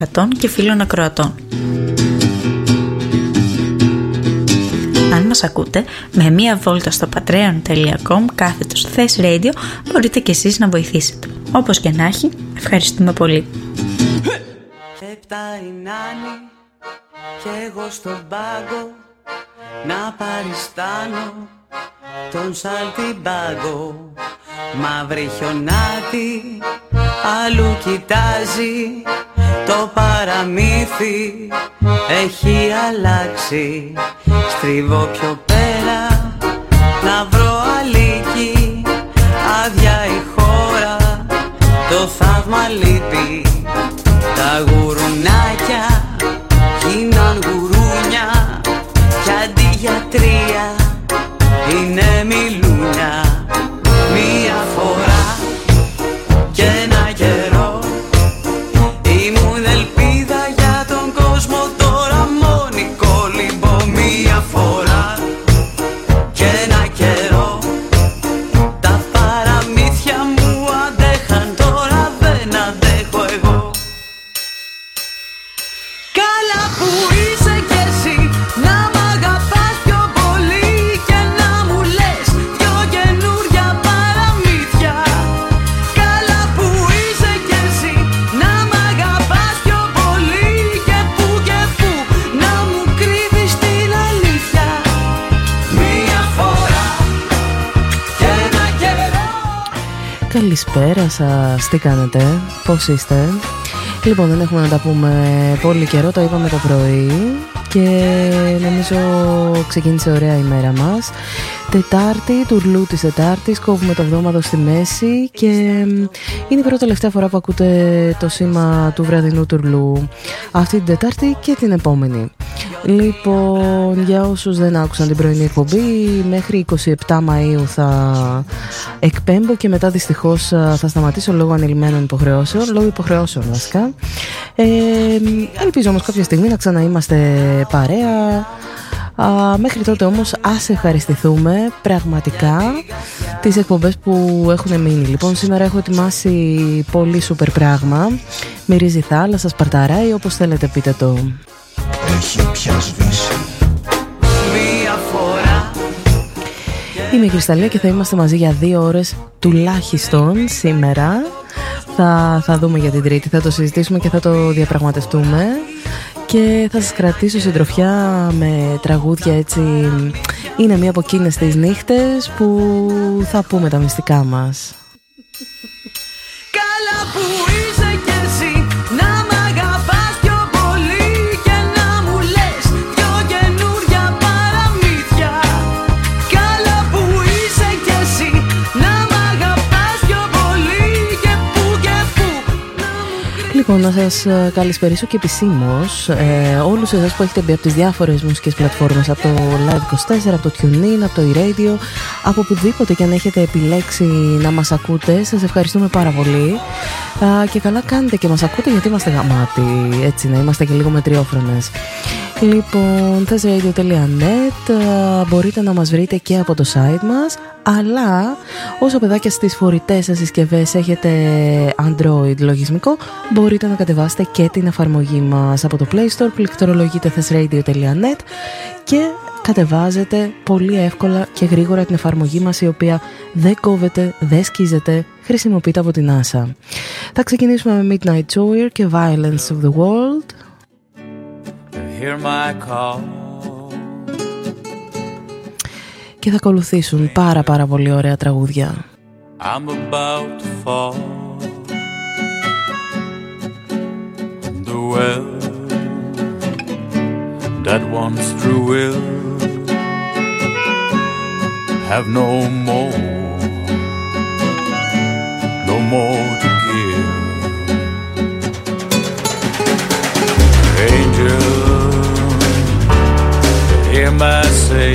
και φίλων ακροατών. Αν μας ακούτε, με μία βόλτα στο patreon.com/thesradio μπορείτε κι εσείς να βοηθήσετε. Όπως και να έχει, ευχαριστούμε πολύ. Επτά η Νάνη κι εγώ στον πάγκο να παριστάνω τον σαλτιμπάγκο. Μαύρη χιονάτη αλλού κοιτάζει, το παραμύθι έχει αλλάξει. Στρίβω πιο πέρα να βρω αλίκη, άδεια η χώρα, το θαύμα λείπει. Τα γουρουνάκια γίναν γουρούνια κι αντί για τρία είναι μιλούνια. Μία φορά και ένα καιρό ήμουν ελπίδα για τον κόσμο, τώρα μόνη κολυμπώ. Μία φορά και ένα καιρό τα παραμύθια μου αντέχαν, τώρα δεν αντέχω εγώ. Καλά που είσαι κι εσύ να μ' αγαπάς πιο πολύ και να μου λες δυο καινούρια παραμύθια. Καλά που είσαι κι εσύ να μ' αγαπάς πιο πολύ και που να μου κρύβεις την αλήθεια. Μία φορά και ένα καιρό. Καλησπέρα σας, τι κάνετε, πώς είστε? Λοιπόν, δεν έχουμε να τα πούμε πολύ καιρό, το είπαμε το πρωί και νομίζω ξεκίνησε ωραία η μέρα μας. Τετάρτη, τουρλού της Τετάρτης, κόβουμε το βδόμαδο στη μέση και είναι η πρώτη τελευταία φορά που ακούτε το σήμα του βραδινού τουρλού αυτή την Τετάρτη και την επόμενη. Λοιπόν, για όσους δεν άκουσαν την πρωινή εκπομπή, μέχρι 27 Μαΐου θα εκπέμπω και μετά δυστυχώς θα σταματήσω λόγω ανελημμένων υποχρεώσεων, λόγω υποχρεώσεων βασικά. Ελπίζω όμως κάποια στιγμή να ξαναείμαστε παρέα. Μέχρι τότε όμως ας ευχαριστηθούμε πραγματικά τις εκπομπές που έχουν μείνει. Λοιπόν, σήμερα έχω ετοιμάσει πολύ σούπερ πράγμα. Μυρίζει θάλασσα, σπαρταράει, όπως θέλετε πείτε το. Έχει πια σβήσει. Είμαι η Κρυσταλλία και θα είμαστε μαζί για 2 ώρες τουλάχιστον σήμερα. Θα δούμε για την Τρίτη, θα το συζητήσουμε και θα το διαπραγματευτούμε. Και θα σας κρατήσω συντροφιά με τραγούδια, έτσι. Είναι μία από εκείνες τις νύχτες που θα πούμε τα μυστικά μας. Καλά που είσαι κι εσύ να μ' αγαπάς πιο πολύ και να μου λες δυο καινούρια παραμύθια. Καλά που είσαι κι εσύ να μ' αγαπάς πιο πολύ και που Λοιπόν, να σας καλησπερίσω και επισήμως όλους εσάς που έχετε μπει από τις διάφορες μουσικές πλατφόρμες, από το Live24, από το TuneIn, από το eRadio, από οπουδήποτε και αν έχετε επιλέξει να μας ακούτε. Σας ευχαριστούμε πάρα πολύ και καλά κάνετε και μας ακούτε, γιατί είμαστε γαμάτοι, έτσι, να είμαστε και λίγο μετριόφρονες. Λοιπόν, thesradio.net, μπορείτε να μας βρείτε και από το site μας, αλλά όσο παιδάκια στις φορητές σας συσκευές έχετε Android λογισμικό, μπορείτε να κατεβάσετε και την εφαρμογή μας από το Play Store. Πληκτρολογείτε thesradio.net και κατεβάζετε πολύ εύκολα και γρήγορα την εφαρμογή μας, η οποία δεν κόβεται, δεν σκίζεται, χρησιμοποιείται από την NASA. Θα ξεκινήσουμε με Midnight Tour και Violence of the World. Hear my call. Και θα ακολουθήσουν πάρα πολύ ωραία τραγούδια. I'm about to fall. The well that once through will have no more to give. Angel, hear my say,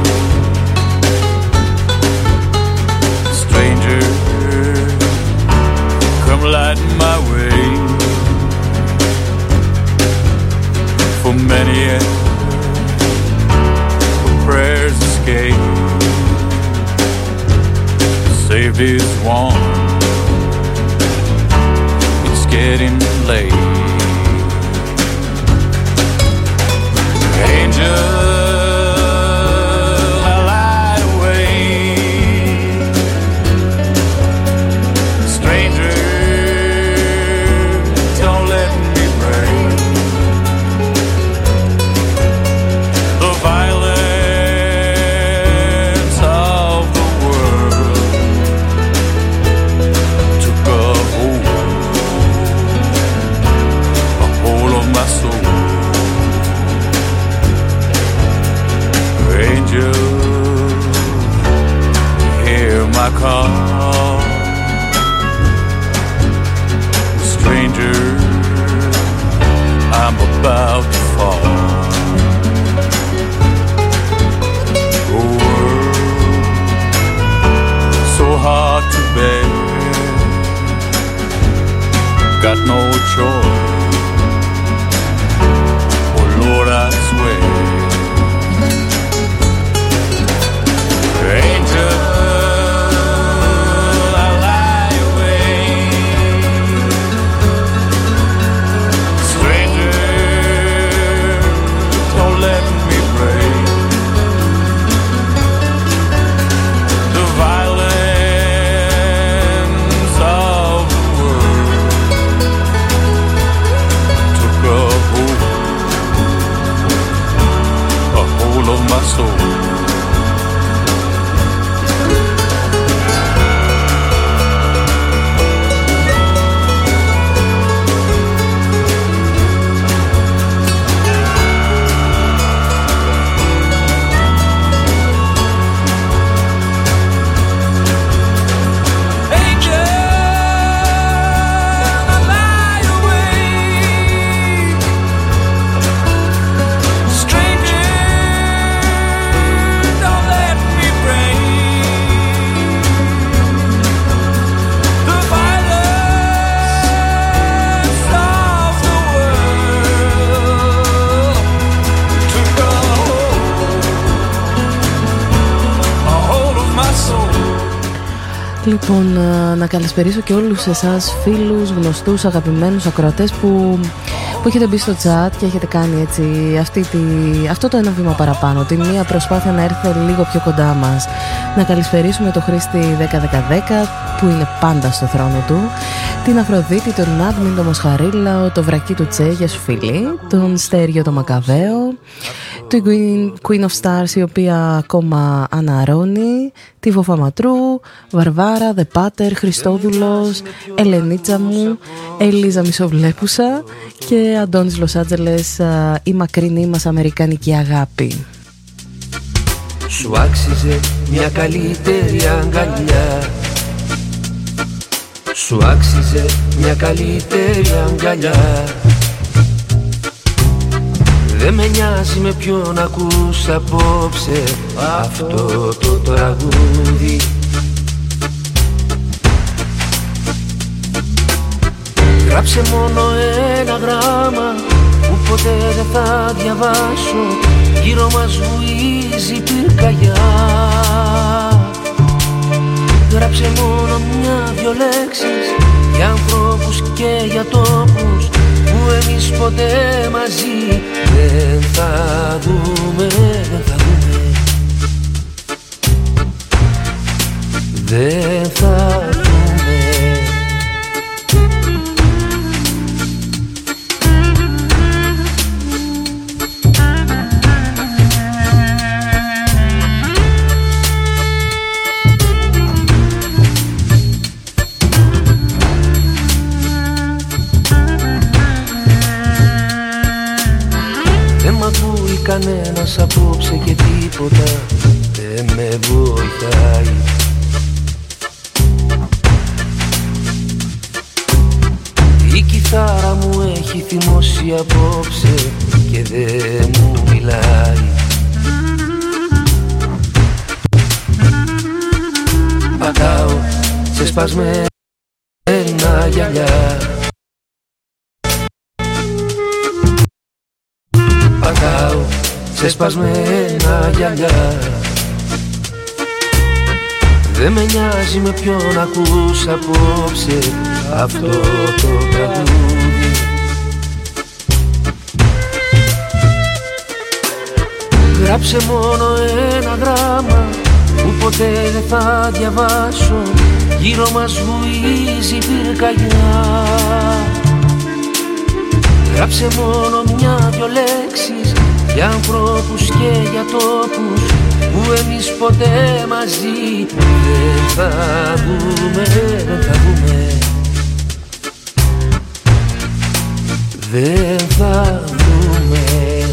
stranger, come light my way. For many prayers escape, saved is one, it's getting late. apart. A world so hard to bear, got no choice. Oh Lord, I swear, angel, I lie awake. Stranger, don't let me break the violence of the world. Took a hold of my soul. Λοιπόν, να καλησπερίσω και όλους εσάς φίλους, γνωστούς, αγαπημένους ακροατές που έχετε μπει στο chat και έχετε κάνει έτσι αυτό το ένα βήμα παραπάνω, τη μία προσπάθεια να έρθει λίγο πιο κοντά μας. Να καλησπερίσουμε τον Χρήστη 101010 που είναι πάντα στο θρόνο του, την Αφροδίτη, τον Άντμιν, τον Μοσχαρίλαο, το Βρακί του Τσε, για σου φίλοι, τον Στέριο, τον Μακαβαίο, την Queen of Stars η οποία ακόμα αναρώνει, τη Βοφαματρού, Βαρβάρα, The Pater, Χριστόδουλος, Ελενίτσα μου, Ελίζα Μισοβλέπουσα και Αντώνης Λος Άντζελες, η μακρινή μας αμερικανική αγάπη. Σου άξιζε μια καλύτερη αγκαλιά, σου άξιζε μια καλύτερη αγκαλιά. Δεν με νοιάζει με ποιον ακούς απόψε αυτό το τραγούδι. Γράψε μόνο ένα γράμμα που ποτέ δεν θα διαβάσω. Γύρω μας βουίζει πυρκαγιά. Γράψε μόνο μια-δυο λέξεις για ανθρώπους και για τόπους που εμείς ποτέ μαζί δεν θα δούμε, δεν θα δούμε, δεν θα δούμε. Κανένας απόψε και τίποτα δεν με βοηθάει. Η κιθάρα μου έχει θυμώσει απόψε και δεν μου μιλάει. Πατάω σε σπασμένα γυαλιά, πατάω σε σπασμένα γυαλιά. Δεν με νοιάζει με ποιον ακούς απόψε αυτό το τραγούδι. Γράψε μόνο ένα γράμμα που ποτέ δεν θα διαβάσω. Γύρω μας βουίζει πυρκαγιά. Γράψε μόνο μια-δυο λέξεις για ανθρώπους και για τόπους που εμείς ποτέ μαζί δεν θα δούμε, δεν θα δούμε, δεν θα δούμε,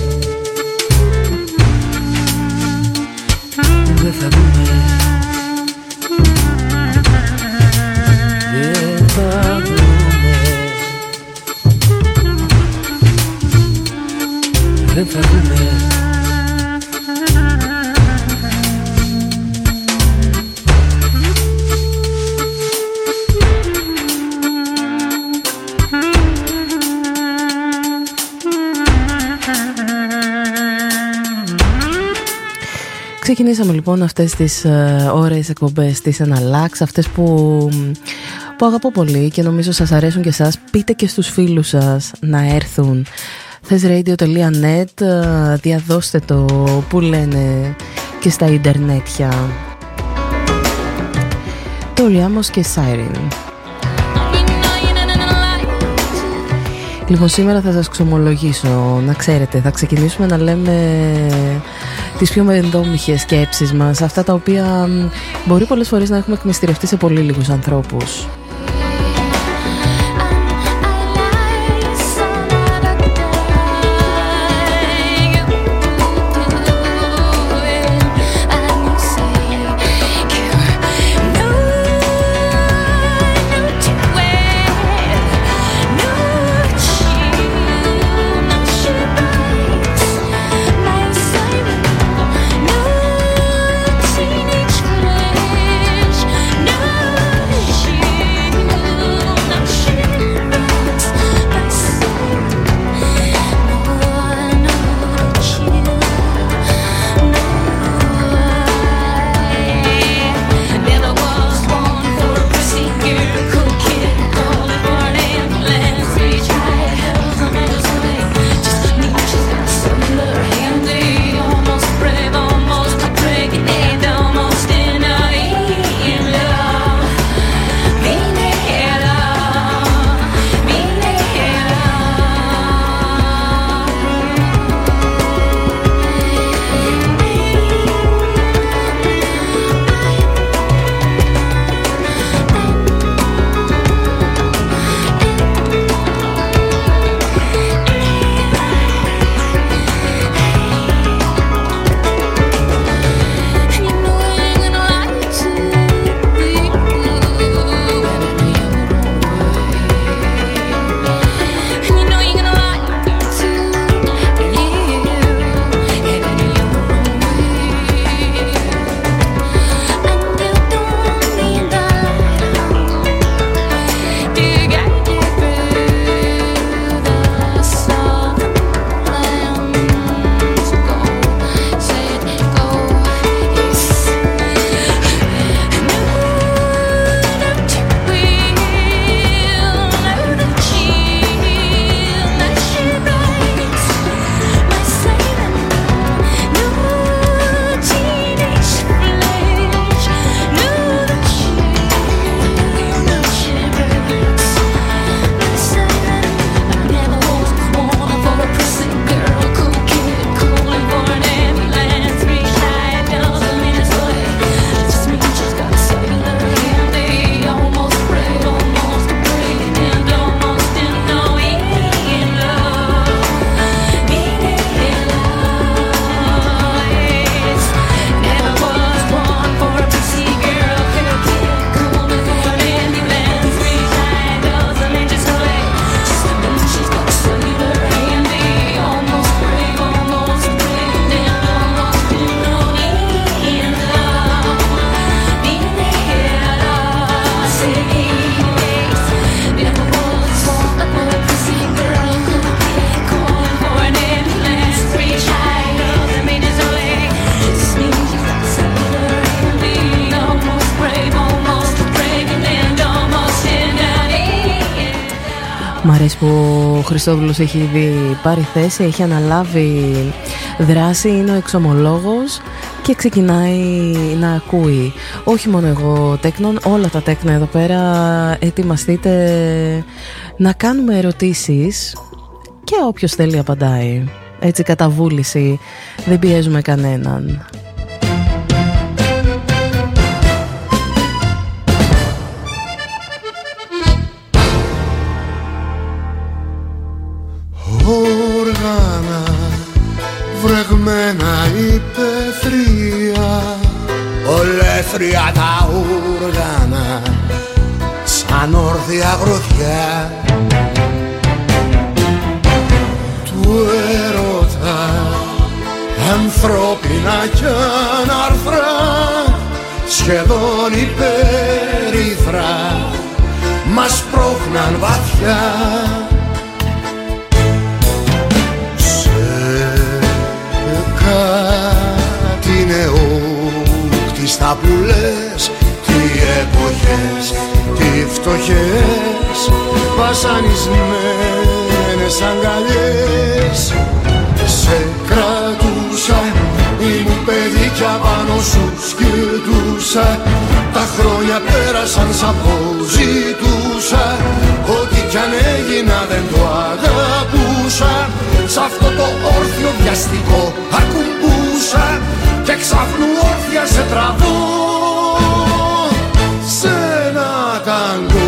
δεν θα δούμε, δεν θα δούμε, δεν θα δούμε. Ξεκινήσαμε λοιπόν αυτές τις ωραίες εκπομπές της Εναλλάξ, αυτές που αγαπώ πολύ και νομίζω σας αρέσουν και εσάς. Πείτε και στους φίλους σας να έρθουν. thesradio.net, διαδώστε το που λένε και στα ιντερνέτια. Το Ριάμος και Siren. Λοιπόν, σήμερα θα σας ξομολογήσω, να ξέρετε, θα ξεκινήσουμε να λέμε τις πιο μεντόμυχες σκέψεις μας, αυτά τα οποία μπορεί πολλές φορές να έχουμε εκμυστηρευτεί σε πολύ λίγους ανθρώπους. Μ' αρέσει που ο Χριστόδουλος έχει ήδη πάρει θέση, έχει αναλάβει δράση, είναι ο εξομολόγος και ξεκινάει να ακούει. Όχι μόνο εγώ τέκνον, όλα τα τέκνα εδώ πέρα, ετοιμαστείτε να κάνουμε ερωτήσεις και όποιος θέλει απαντάει. Έτσι κατά βούληση, δεν πιέζουμε κανέναν. Όργανα βρεγμένα υπεθρία, ολέθρια τα όργανα σαν όρθια γροθιά του έρωτα ανθρώπινα κι αναρθρά, σχεδόν υπερήφρα, μας πρόχναν βαθιά. Σε κάτι νεόκτιστα που λες, τι εποχές, τι φτωχές, βασανισμένες αγκαλιές. Σε κρατούσα, ήμουν παιδί κι απάνω σου σκυλτούσα. Τα χρόνια πέρασαν σαν πως ζητούσα, ό,τι κι αν έγινα δεν το αγαπούσα. Σ' αυτό το όρθιο βιαστικό ακουμπούσα και ξαφνού όρθια σε τραβώ σε ένα ταγκό.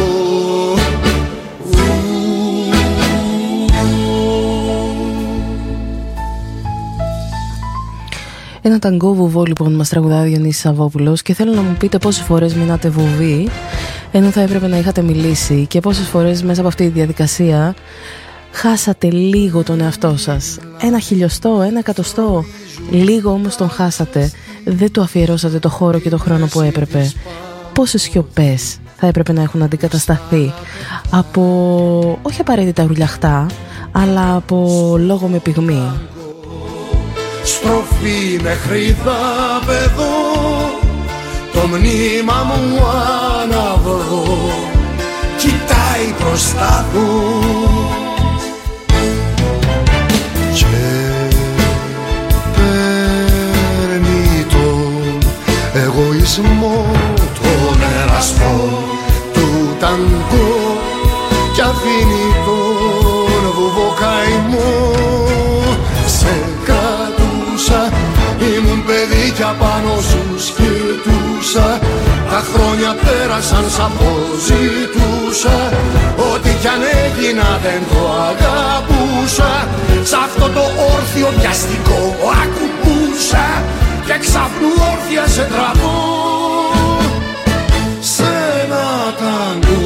Ένα ταγκό βουβό λοιπόν μας τραγουδάει ο Διονύσης Σαββόπουλος και θέλω να μου πείτε πόσες φορές μείνατε βουβοί ενώ θα έπρεπε να είχατε μιλήσει και πόσες φορές μέσα από αυτή τη διαδικασία χάσατε λίγο τον εαυτό σας. Ένα χιλιοστό, ένα εκατοστό, λίγο όμως τον χάσατε. Δεν του αφιερώσατε το χώρο και το χρόνο που έπρεπε. Πόσες σιωπές θα έπρεπε να έχουν αντικατασταθεί από, όχι απαραίτητα ουρλιαχτά, αλλά από λόγο με πυγμή. Στροφή μέχρι δάπεδο, το μνήμα μου αναβρώ, κοιτάει μπροστά του και παίρνει τον εγωισμό, τον ερασμό του ταγκό κι αφήνει τον βουβοκαημό. Σε ήμουν παιδί κι απάνω σου σκυλτούσα. Τα χρόνια πέρασαν σαν πως ζητούσα, ό,τι κι αν έγινα δεν το αγαπούσα. Σ' αυτό το όρθιο βιαστικό ακουμπούσα και ξαφνού όρθια σε τραβώ σε ένα ταγκό.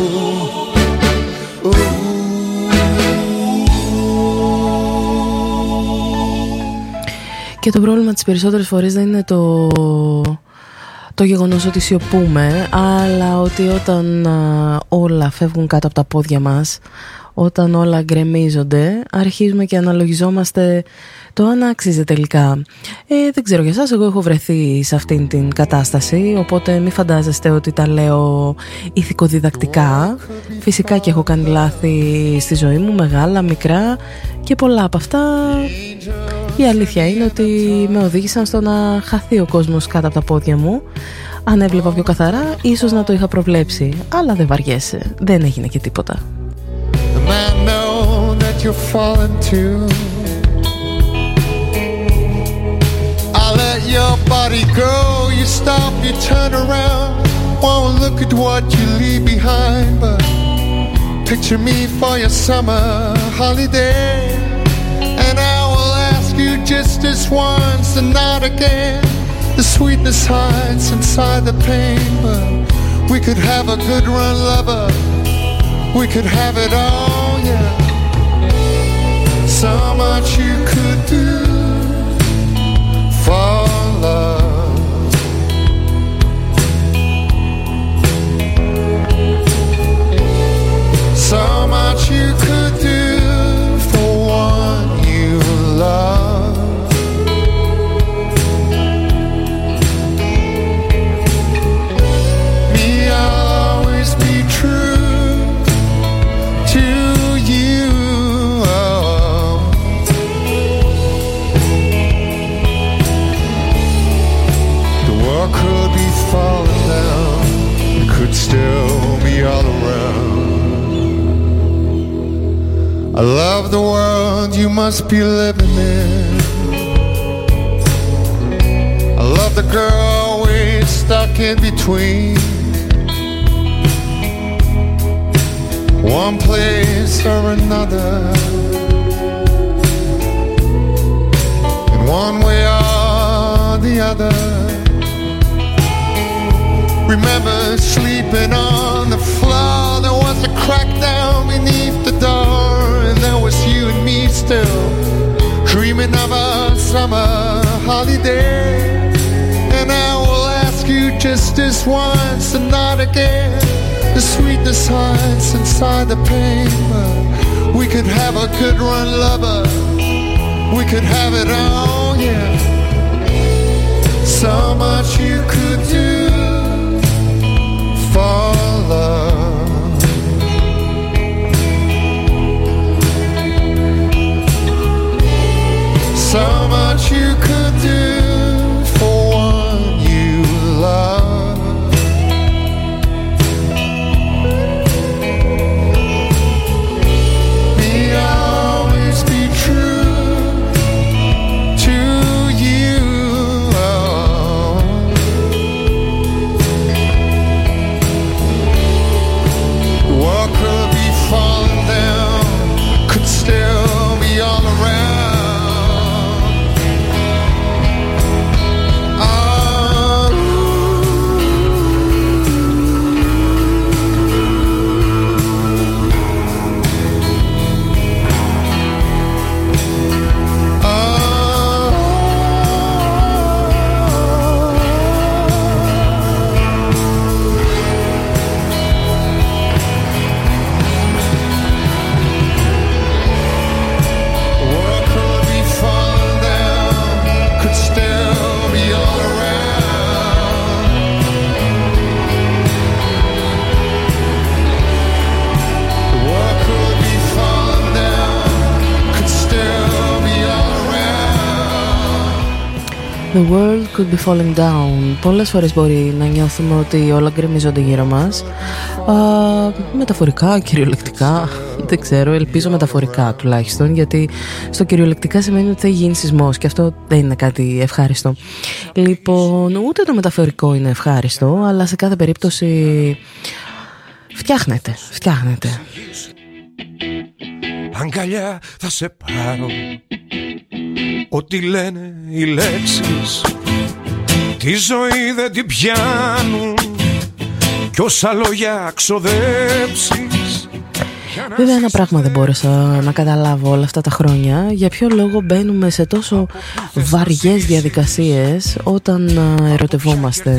Και το πρόβλημα τις περισσότερες φορές δεν είναι το γεγονός ότι σιωπούμε, αλλά ότι όταν όλα φεύγουν κάτω από τα πόδια μας, όταν όλα γκρεμίζονται, αρχίζουμε και αναλογιζόμαστε το αν άξιζε τελικά. Δεν ξέρω για εσάς, εγώ έχω βρεθεί σε αυτήν την κατάσταση, οπότε μη φαντάζεστε ότι τα λέω ηθικοδιδακτικά. Φυσικά και έχω κάνει λάθη στη ζωή μου, μεγάλα, μικρά, και πολλά από αυτά η αλήθεια είναι ότι με οδήγησαν στο να χαθεί ο κόσμος κάτω από τα πόδια μου. Αν έβλεπα πιο καθαρά, ίσως να το είχα προβλέψει, αλλά δεν βαριέσαι, δεν έγινε και τίποτα. Your body go, you stop, you turn around, won't look at what you leave behind, but picture me for your summer holiday, and I will ask you just this once and not again. The sweetness hides inside the pain, but we could have a good run, lover, we could have it all, yeah. So much you could do for love. So much you could do for one you love. Me, I'll always be true to you. Could be falling down, it could still be all around. I love the world you must be living in. I love the girl we're stuck in between. One place or another, in one way or the other. Remember sleeping on the floor, there was a crack down beneath the door, and there was you and me still, dreaming of a summer holiday, and I will ask you just this once and not again. The sweetness hides inside the pain, but we could have a good run, lover. We could have it all, yeah. So much you could do for love. So much you could do for one you love. Be always be true to you. What could be falling down could still be all around. The world could be falling down. Πολλές φορές μπορεί να νιώθουμε ότι όλα γκρεμίζονται γύρω μας. Μεταφορικά, κυριολεκτικά, δεν ξέρω, ελπίζω μεταφορικά τουλάχιστον, γιατί στο κυριολεκτικά σημαίνει ότι θα γίνει σεισμός και αυτό δεν είναι κάτι ευχάριστο. Λοιπόν, ούτε το μεταφορικό είναι ευχάριστο, αλλά σε κάθε περίπτωση φτιάχνεται. Αγκαλιά θα σε πάρω, ό,τι λένε οι λέξεις, τη ζωή δεν την πιάνουν κι όσα λόγια ξοδέψεις. Βέβαια ένα πράγμα δεν μπόρεσα να καταλάβω όλα αυτά τα χρόνια. Για ποιο λόγο μπαίνουμε σε τόσο βαριές διαδικασίες όταν ερωτευόμαστε.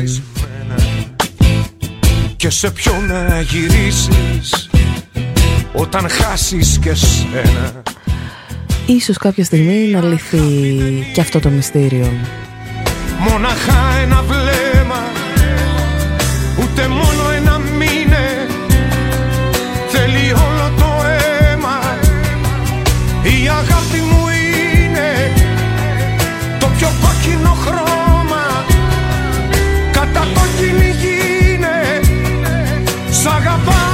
Και σε ποιο να γυρίσεις όταν χάσεις και σένα. Ίσως κάποια στιγμή να λυθεί και αυτό το μυστήριο. Μοναχά ένα βλέμμα, ούτε μόνο ένα μήνε, θέλει όλο το αίμα. Η αγάπη μου είναι το πιο κόκκινο χρώμα, κατά κόκκινη γίνε, σ' αγαπάω.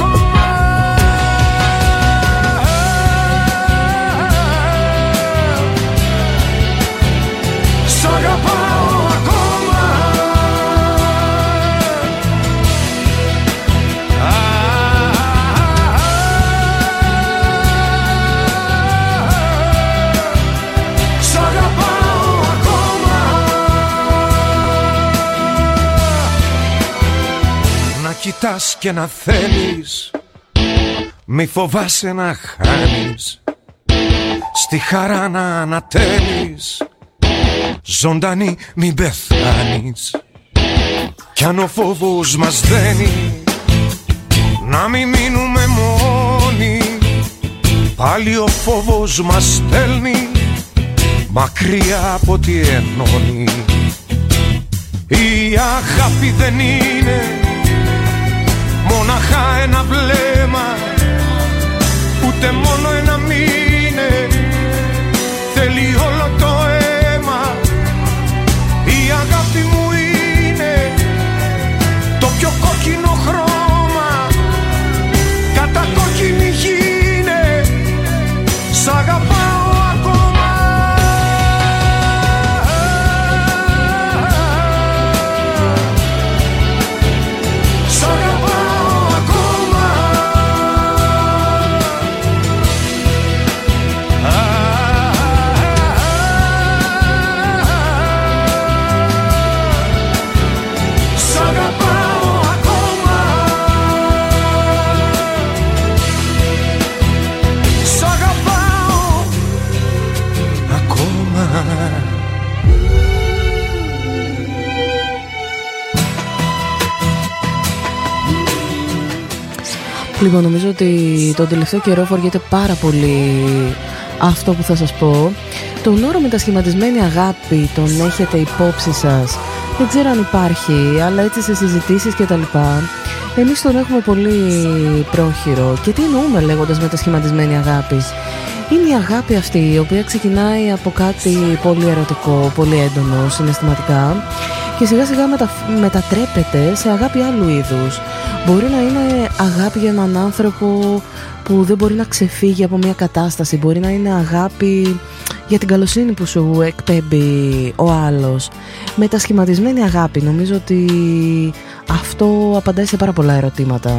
Κοιτάς και να θέλεις, μη φοβάσαι να χάνεις, στη χαρά να ανατέλεις, ζωντανή μην πεθάνεις. Κι αν ο φόβος μας δένει, να μην μείνουμε μόνοι, πάλι ο φόβος μας στέλνει μακριά από ό,τι ενώνει. Η αγάπη δεν είναι μοναχά ένα βλέμμα, ούτε μόνο ένα μήνε, θέλει όλο το αίμα. Η αγάπη μου είναι το πιο κόκκινο χρώμα, κατά κόκκινη γίνε, σ' αγαπάω ακόμα. Σ' αγαπάω ακόμα. Λοιπόν, νομίζω ότι τον τελευταίο καιρό φοριέται πάρα πολύ αυτό που θα σας πω. Τον όρο μετασχηματισμένη αγάπη τον έχετε υπόψη σας? Δεν ξέρω αν υπάρχει, αλλά έτσι σε συζητήσεις και τα λοιπά εμείς τον έχουμε πολύ πρόχειρο. Και τι εννοούμε λέγοντας μετασχηματισμένη αγάπη? Είναι η αγάπη αυτή η οποία ξεκινάει από κάτι πολύ ερωτικό, πολύ έντονο συναισθηματικά και σιγά σιγά μετατρέπεται σε αγάπη άλλου είδους. Μπορεί να είναι αγάπη για έναν άνθρωπο που δεν μπορεί να ξεφύγει από μια κατάσταση. Μπορεί να είναι αγάπη για την καλοσύνη που σου εκπέμπει ο άλλος. Μετασχηματισμένη αγάπη. Νομίζω ότι αυτό απαντάει σε πάρα πολλά ερωτήματα.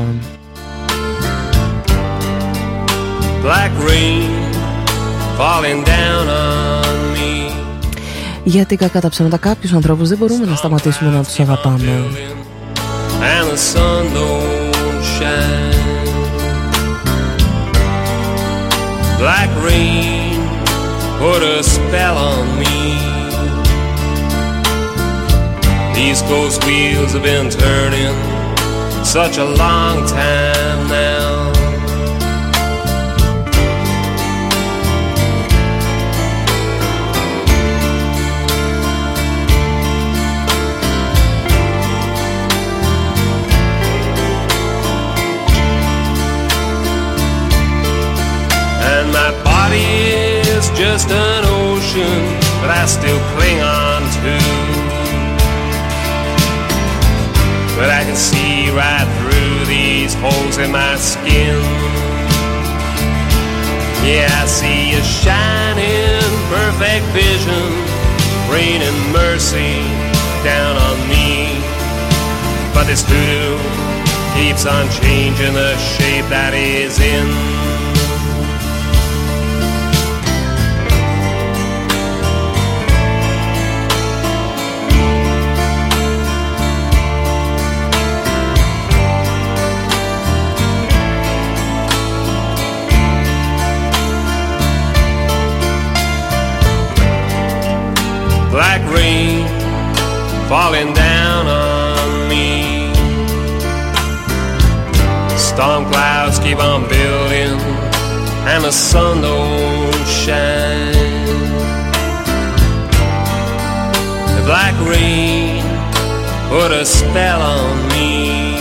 Black rain falling down on me. Γιατί κακά τα ψέματα κάποιους ανθρώπους δεν μπορούμε να σταματήσουμε να τους αγαπάμε. And the sun don't shine. Black rain put a spell on me. These ghost wheels have been turning such a long time now. And my body is just an ocean that I still cling on to. But I can see right through these holes in my skin. Yeah, I see a shining perfect vision, raining mercy down on me. But this voodoo keeps on changing the shape that is in. Black rain falling down on me. Storm clouds keep on building and the sun don't shine. The black rain put a spell on me.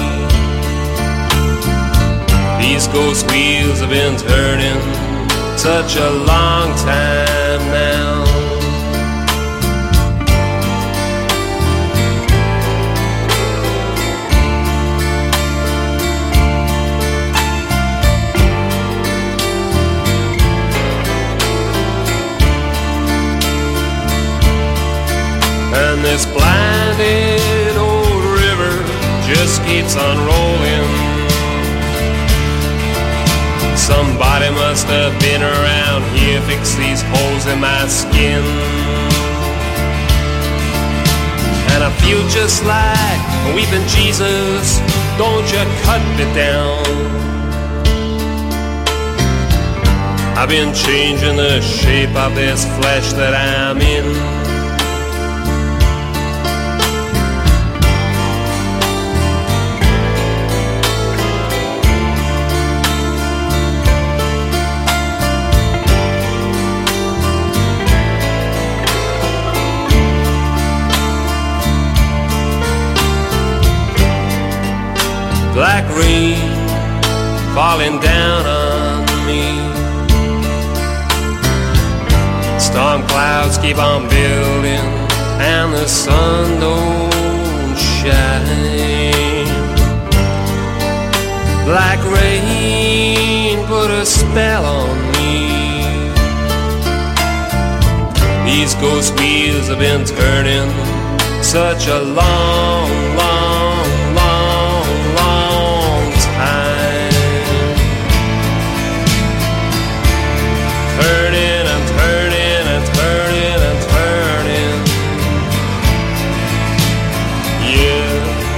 These ghost wheels have been turning such a long time now. And this blinded old river just keeps on rolling. Somebody must have been around here, fix these holes in my skin. And I feel just like weeping Jesus, don't you cut me down. I've been changing the shape of this flesh that I'm in. Black rain falling down on me. Storm clouds keep on building and the sun don't shine. Black rain put a spell on me. These ghost wheels have been turning such a long, long, long, long time. Turning and turning and turning and turning. Yeah.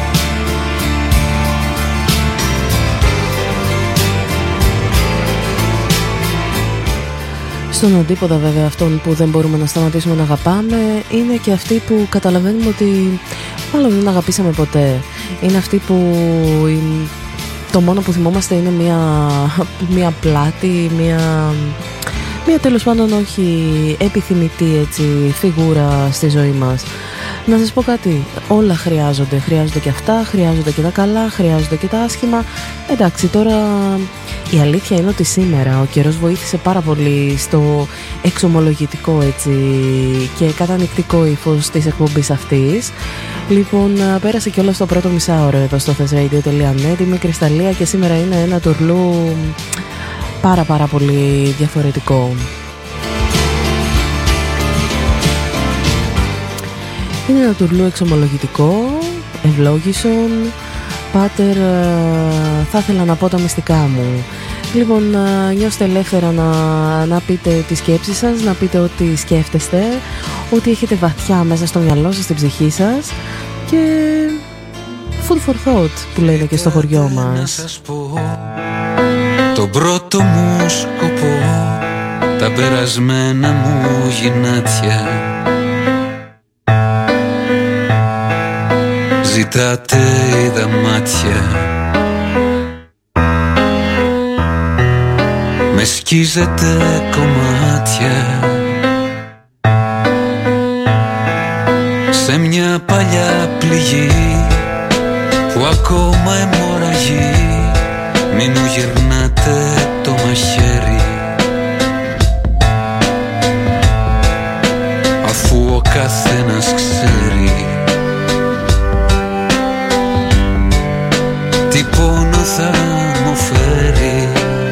Στον αντίποδα βέβαια αυτών που δεν μπορούμε να σταματήσουμε να αγαπάμε είναι και αυτοί που καταλαβαίνουμε ότι μάλλον δεν αγαπήσαμε ποτέ. Είναι αυτοί που το μόνο που θυμόμαστε είναι μια πλάτη, μια τέλος πάντων όχι επιθυμητή έτσι φιγούρα στη ζωή μας. Να σας πω κάτι, όλα χρειάζονται και αυτά, χρειάζονται και τα καλά, χρειάζονται και τα άσχημα. Εντάξει, τώρα η αλήθεια είναι ότι σήμερα ο καιρός βοήθησε πάρα πολύ στο εξομολογητικό έτσι και κατανοητικό ύφος της εκπομπής αυτής. Λοιπόν, πέρασε κιόλας το πρώτο μισάωρο εδώ στο thesradio.net. Είμαι η Κρυσταλλία και σήμερα είναι ένα τουρλού πάρα πολύ διαφορετικό. Είναι ένα τουρλού εξομολογητικό, ευλόγησον, πάτερ, θα ήθελα να πω τα μυστικά μου. Λοιπόν, νιώστε ελεύθερα να πείτε τις σκέψεις σας, να πείτε ό,τι σκέφτεστε, ό,τι έχετε βαθιά μέσα στο μυαλό σας, στην ψυχή σας και food for thought που λένε και στο χωριό μας. Να σας πω τον πρώτο μου σκοπό, τα περασμένα μου γυνάτια. Ζητάτε είδα μάτια, με σκίζετε κομμάτια σε μια παλιά πληγή που ακόμα αιμορραγεί. Μην μου γυρνάτε το μαχαίρι, αφού ο καθένας ξέρει τι πόνο θα μου φέρει.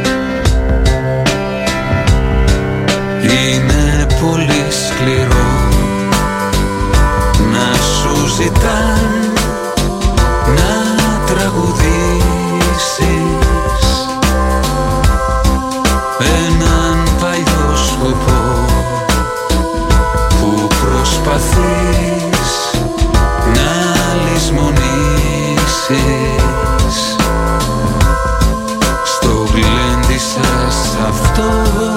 Είναι πολύ σκληρό να σου ζητάν να τραγουδήσεις έναν παλιό σκοπό που προσπαθείς να λησμονήσεις. Στο γλέντι σας αυτό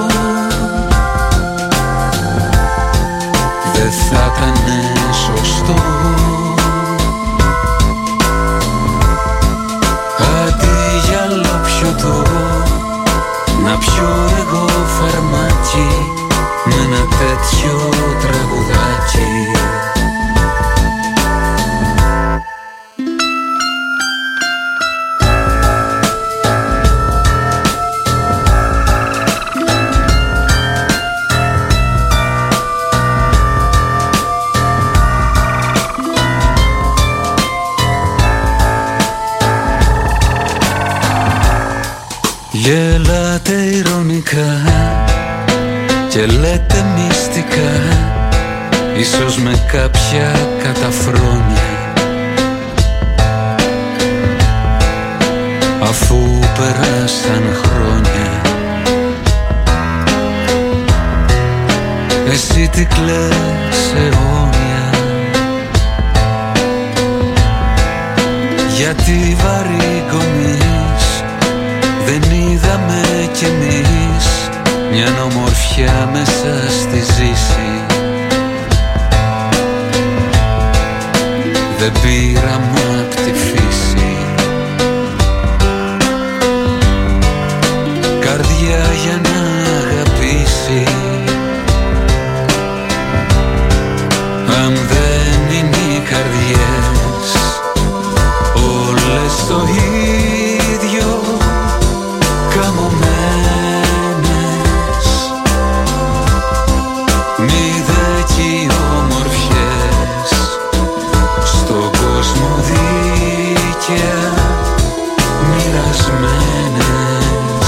δεν θα ήταν σωστό. Αντί για λαπιωτό να πιω εγώ φαρμάκι με ένα τέτοιο τραγουδάκι. Γελάτε ειρωνικά και λέτε μυστικά, ίσως με κάποια καταφρόνια, αφού περάσαν χρόνια. Εσύ τι κλαις αιώνια, γιατί βαρύγωνης δεν είδαμε κι εμείς μια ομορφιά μέσα στη ζήση. Δεν πήραμε απ' τη φύση καρδιά για να αγαπήσει. Αν δεν είναι οι καρδιές όλες το ίδιο καμωμένες, μη δε κι οι ομορφιές στον κόσμο δίκαια μοιρασμένες.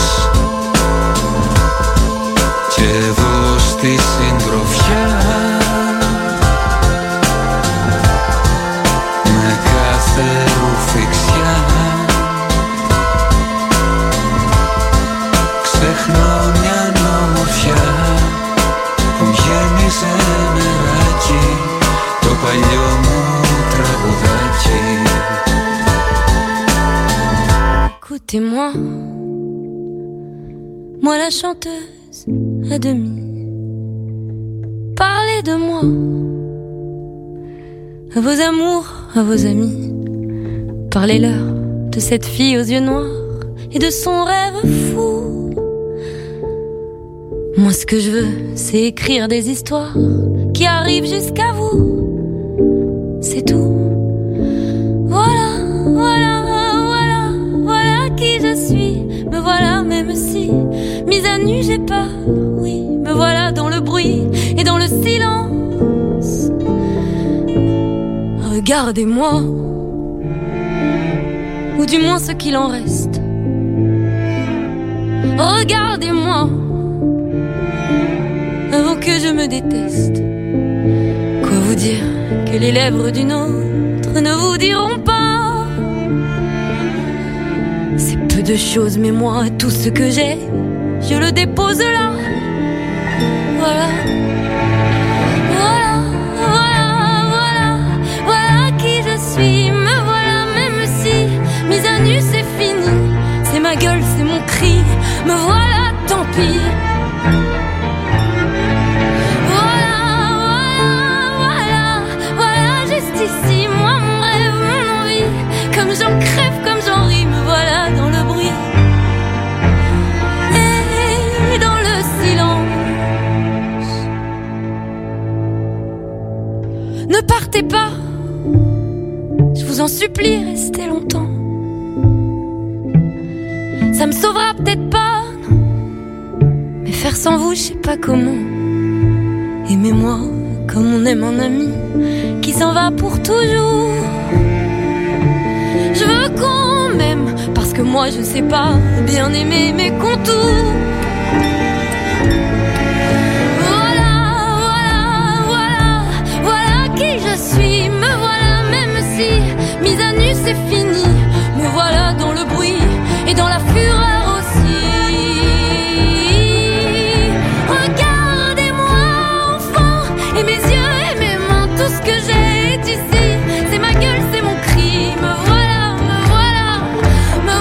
Και εδώ στη συντροφιά με κάθε ρουφιξιά ξεχνώ μια ομορφιά που γέμισε νεράκι, το παλιό μου τραγουδάκι. Écoutez-moi, moi la chanteuse à demi. Parlez de moi, à vos amours, à vos amis. Parlez-leur de cette fille aux yeux noirs et de son rêve fou. Moi ce que je veux c'est écrire des histoires qui arrivent jusqu'à vous. C'est tout. Voilà, voilà, voilà, voilà qui je suis. Me voilà même si mise à nu j'ai peur. Oui, me voilà dans le bruit et dans le silence. Regardez-moi, ou du moins ce qu'il en reste. Regardez-moi, avant que je me déteste. Quoi vous dire que les lèvres d'une autre ne vous diront pas. C'est peu de choses, mais moi, tout ce que j'ai, je le dépose là. Voilà. Voilà, voilà, voilà, voilà qui je suis. Me voilà, même si mise à nu c'est fini. C'est ma gueule, c'est mon cri. Me voilà, tant pis. Voilà, voilà, voilà, voilà, juste ici, moi, mon rêve, mon envie. Comme j'en crève, comme j'en ris, me voilà dans le bruit et dans le silence. Ne partez pas, je vous en supplie, restez longtemps. Ça me sauvera peut-être pas, non. Mais faire sans vous, je sais pas comment. Aimez-moi comme on aime un ami qui s'en va pour toujours. Je veux qu'on m'aime parce que moi je sais pas bien aimer mes contours. Voilà, voilà, voilà, voilà qui je suis. Me voilà même si mise à nu c'est fini. Me voilà dans le bruit et dans la fureur aussi. Regardez-moi enfant, et mes yeux et mes mains, tout ce que j'ai est ici. C'est ma gueule, c'est mon cri. Me voilà, me voilà, me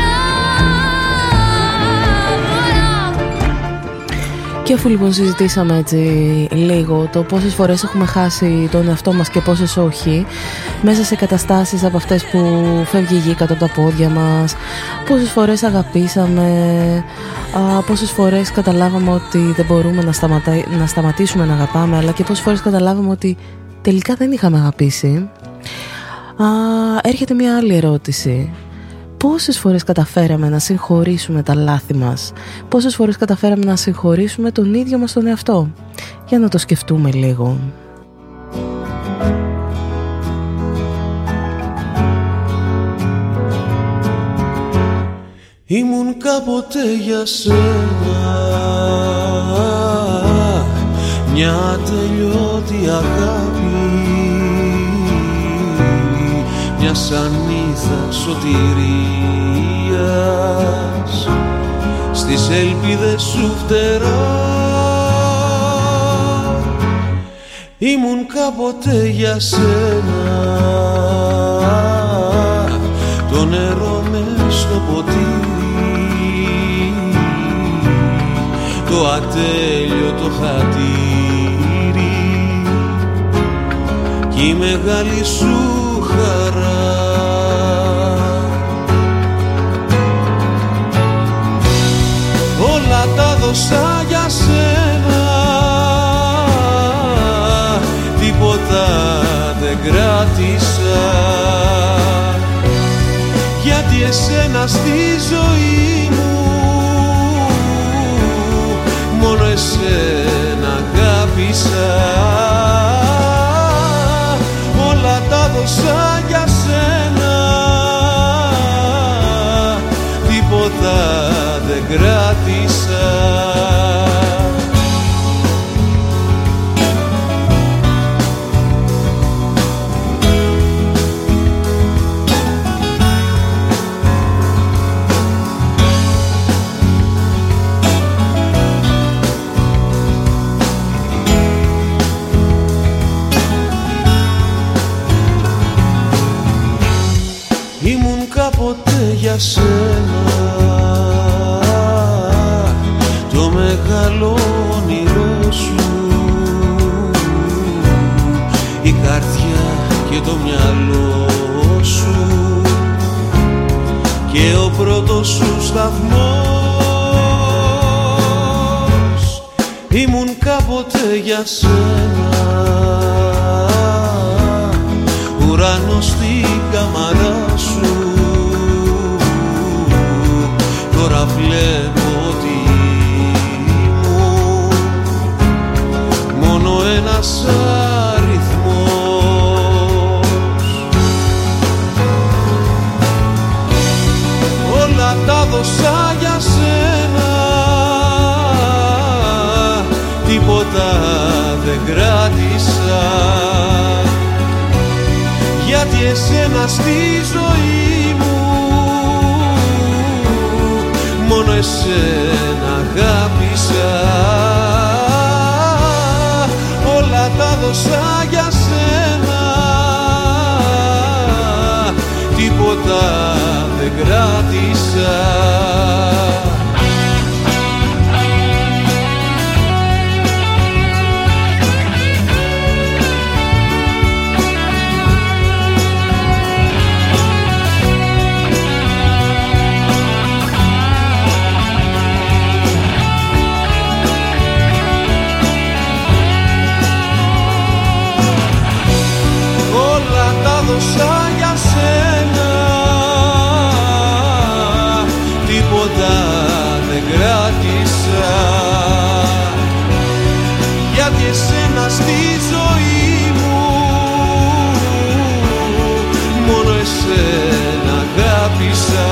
voilà, voilà. Και αφού λοιπόν συζητήσαμε έτσι λίγο το πόσες φορές έχουμε χάσει τον εαυτό μας και πόσες όχι, μέσα σε καταστάσεις από αυτές που φεύγει η γη κάτω από τα πόδια μας, πόσες φορές αγαπήσαμε, πόσες φορές καταλάβαμε ότι δεν μπορούμε να σταματήσουμε να αγαπάμε, αλλά και πόσες φορές καταλάβαμε ότι τελικά δεν είχαμε αγαπήσει. Έρχεται μια άλλη ερώτηση. Πόσες φορές καταφέραμε να συγχωρήσουμε τα λάθη μας? Πόσες φορές καταφέραμε να συγχωρήσουμε τον ίδιο μας τον εαυτό? Για να το σκεφτούμε λίγο. Ήμουν κάποτε για σένα μια ατελειώτη αγάπη, μια σανίδα σωτηρίας στις ελπίδες σου φτερά. Ήμουν κάποτε για σένα το νερό μες στο ποτήρι, το ατέλειωτο χατήρι κι η μεγάλη σου χαρά. Όλα τα δώσα για σένα, τίποτα δεν κράτησα, γιατί εσένα στη ζωή μου μόνο εσένα αγάπησα. Όλα τα δώσα για σένα, τίποτα δεν κράτησα. Για σένα το μεγάλο όνειρό σου, η καρδιά και το μυαλό σου και ο πρώτος σου σταθμός ήμουν κάποτε για σένα, ουρανός στην καμαρά σου. Τώρα βλέπω ότι ήμουν μόνο ένας αριθμός. Όλα τα δώσα για σένα, τίποτα δεν κράτησα, γιατί εσένα στη ζωή μου μόνο εσένα αγάπησα. Όλα τα δώσα για σένα, τίποτα δεν κράτησα. Για σένα, τίποτα δεν κράτησα, γιατί εσένα στη ζωή μου μόνο εσένα αγάπησα.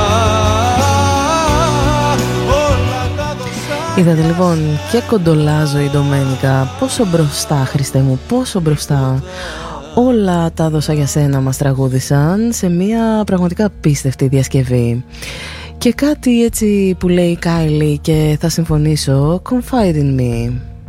Είδατε λοιπόν και κοντολάζω η Ντομένικα. Πόσο μπροστά, Χριστέ μου, πόσο μπροστά. Όλα τα δώσα για σένα μας τραγούδησαν σε μια πραγματικά απίστευτη διασκευή. Και κάτι έτσι που λέει η Κάιλι και θα συμφωνήσω, Confide in me.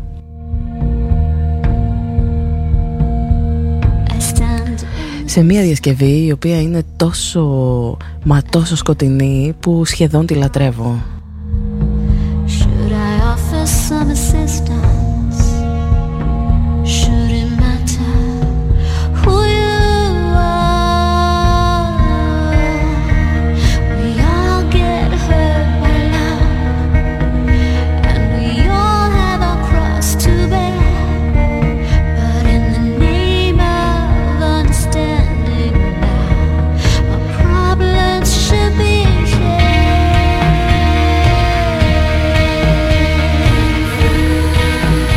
Σε μια διασκευή η οποία είναι τόσο, μα τόσο σκοτεινή που σχεδόν τη λατρεύω. Should I offer some assistance? Should it matter who you are? We all get hurt by love, and we all have our cross to bear. But in the name of understanding now, our problems should be shared.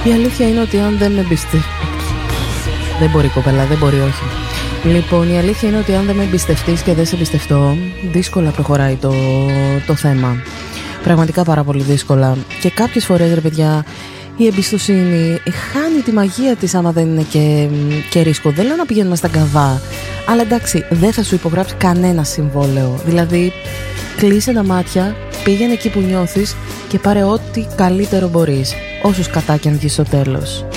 Η αλήθεια είναι ότι αν δεν με εμπιστευτείς. Δεν μπορεί, κοπέλα, δεν μπορεί, όχι. Λοιπόν, η αλήθεια είναι ότι αν δεν με εμπιστευτείς και δεν σε εμπιστευτώ, δύσκολα προχωράει το θέμα. Πραγματικά πάρα πολύ δύσκολα. Και κάποιες φορές, ρε παιδιά, η εμπιστοσύνη χάνει τη μαγεία της άμα δεν είναι και ρίσκο. Δεν λέω να πηγαίνουμε στα καβά, αλλά εντάξει, δεν θα σου υπογράψει κανένα συμβόλαιο. Δηλαδή, κλείσε τα μάτια, πήγαινε εκεί που νιώθεις και πάρε ό,τι καλύτερο μπορείς, όσο σκατά κι αν βγεις στο τέλος.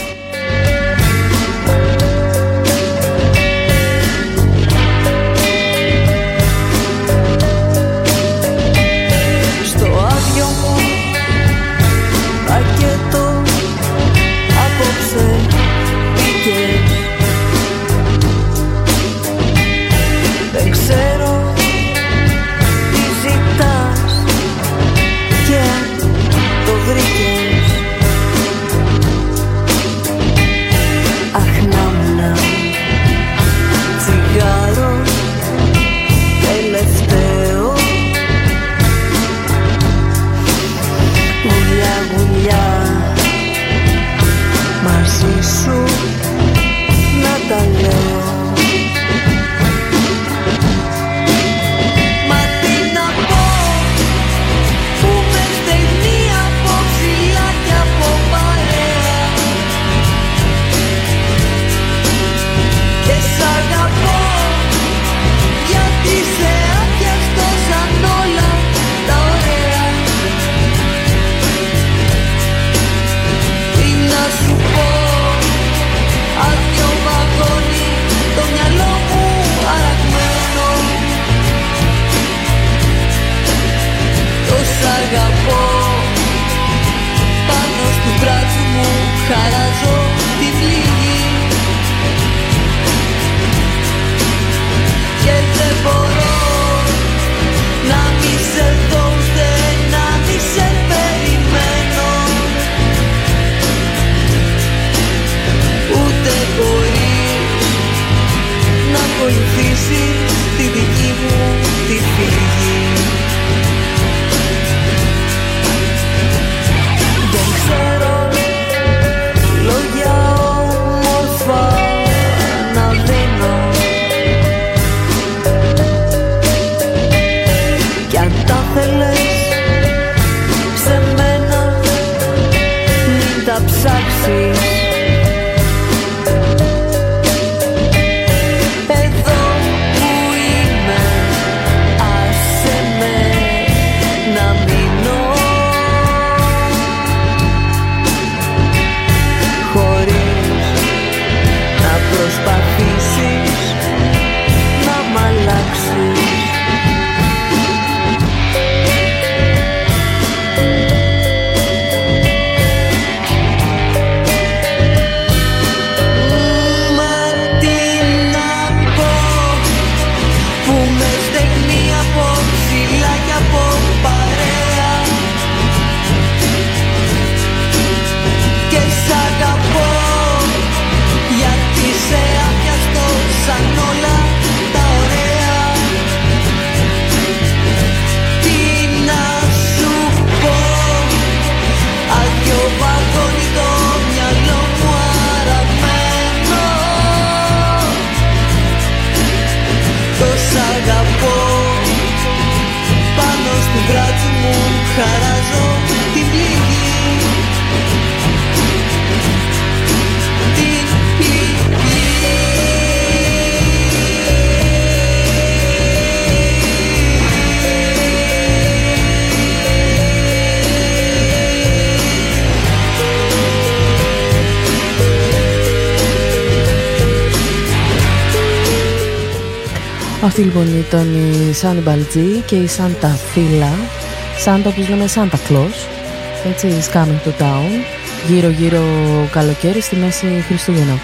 Αυτή λοιπόν ήταν η Σάνι Μπαλτζή και η Σάντα Φίλα. Σάντα, όπως λέμε, Σάντα Κλος. Έτσι, is coming to town. Γύρω γύρω καλοκαίρι, στη μέση Χριστούγεννα.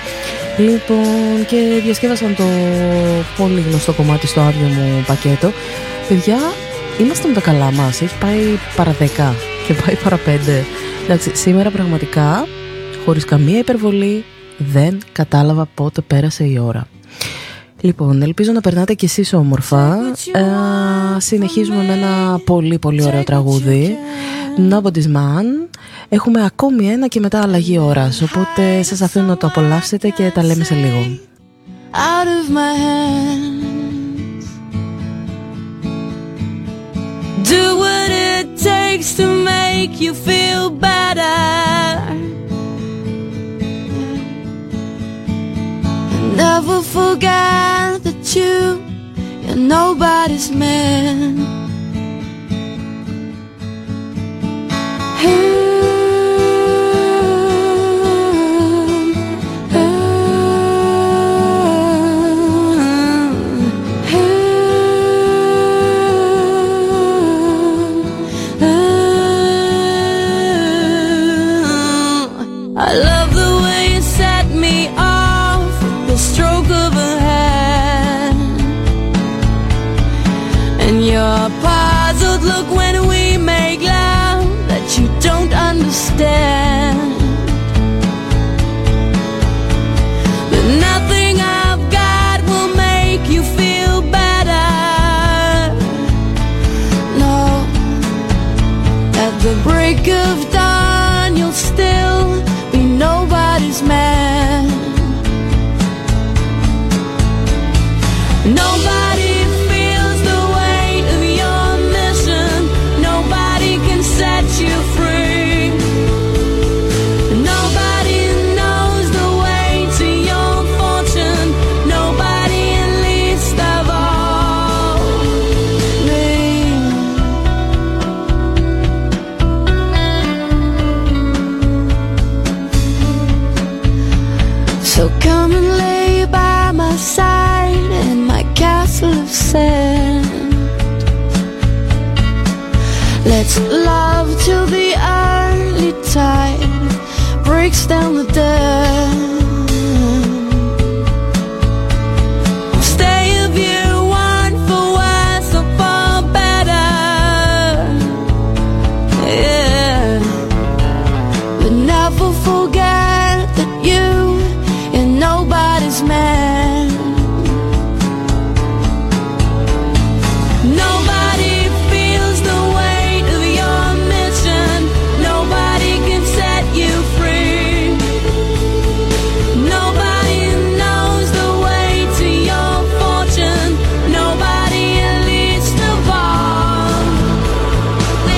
Λοιπόν, και διασκεύασαν το πολύ γνωστό κομμάτι στο άδειο μου πακέτο. Παιδιά, είμαστε με τα καλά μας. Έχει πάει παρά 10 και πάει παρά 5. Εντάξει, σήμερα πραγματικά, χωρίς καμία υπερβολή, δεν κατάλαβα πότε πέρασε η ώρα. Λοιπόν, ελπίζω να περνάτε κι εσείς όμορφα. Συνεχίζουμε με ένα πολύ πολύ ωραίο τραγούδι, Nobody's Man. Έχουμε ακόμη ένα και μετά αλλαγή ώρας, οπότε σας αφήνω να το απολαύσετε και τα λέμε σε λίγο. Out of my hands, do what it takes to make you feel better. Never forget that you're nobody's man. I love the way you set me off, the stroke of a hand, and your puzzled look when we make love that you don't understand. But nothing I've got will make you feel better. No, at the break of dawn you'll still be nobody's man. Nobody feels the weight of your mission. Nobody can set you free. Nobody knows the way to your fortune. Nobody, and least of all me. So come and lay by my side in my castle of sand. Let's love till the early tide breaks down the dam. Stay if you want, for worse or for better. Yeah, but never forget that you're nobody's man. Nobody feels the weight of your mission. Nobody can set you free. Nobody knows the way to your fortune. Nobody, and least of all me.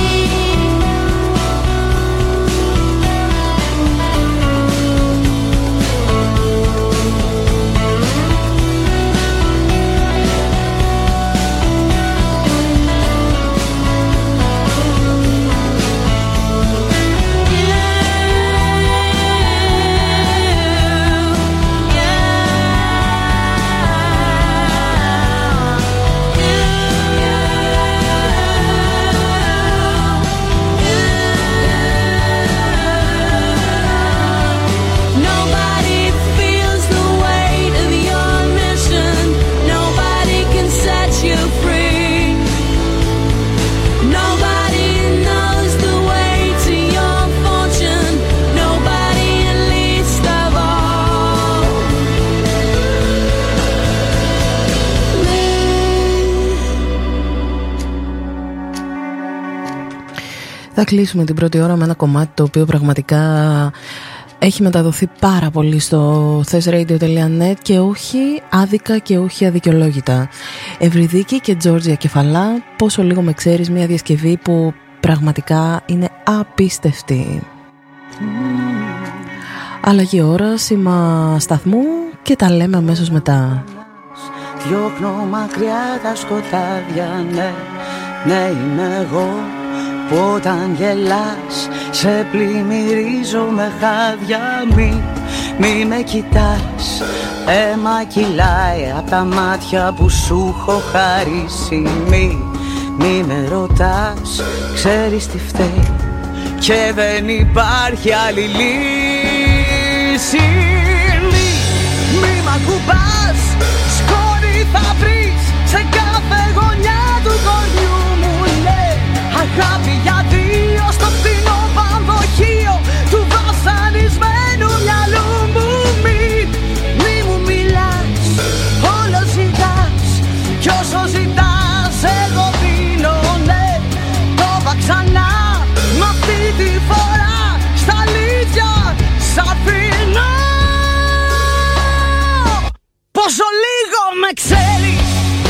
Nobody feels the weight of your mission. Nobody can set you free. Nobody knows the way to your fortune. Nobody, and least of all me. Θα κλείσουμε την πρώτη ώρα με ένα κομμάτι το οποίο πραγματικά έχει μεταδοθεί πάρα πολύ στο thesradio.net και όχι άδικα και όχι αδικαιολόγητα. Ευρυδίκη και Τζόρτζια Κεφαλά, πόσο λίγο με ξέρεις, μια διασκευή που πραγματικά είναι απίστευτη. Αλλαγή ώρα, σήμα σταθμού και τα λέμε αμέσως μετά. Διώχνω μακριά τα σκοτάδια, ναι, ναι είμαι εγώ. Που όταν γελάς σε πλημμυρίζω με χάδια. Μη με κοιτάς, αίμα κυλάει απ' τα μάτια που σου έχω χαρίσει. Μη με ρωτάς, ξέρεις τι φταίει και δεν υπάρχει άλλη λύση. Μη μ' ακουμπάς, σκόνη θα βρεις σε κάθε γωνιά του κοριού μου, ναι. Αγάπη για δύο στο φθηνό πανδοχείο του βασανισμένου μυαλού μου. Μη μου μιλάς, ξανά. Μ' αυτή τη φορά στα αλήθεια σ' αφήνω. Πόσο λίγο με ξέρεις.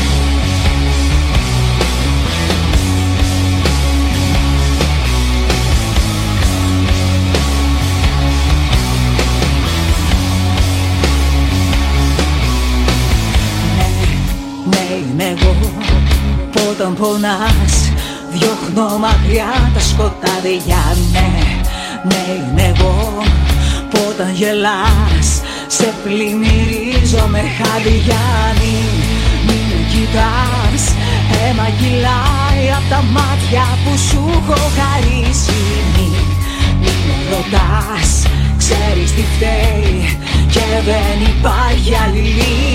Είμαι εγώ που όταν πονάς διώχνω μακριά τα σκοτάδια. Ναι, είμαι εγώ που όταν γελάς σε πλημμυρίζω με χάδια. Μην με κοιτάς, αίμα κυλάει απ' τα μάτια που σου έχω χαρίσει. Μην με ρωτάς, ξέρεις τι φταίει και δεν υπάρχει άλλη λύση.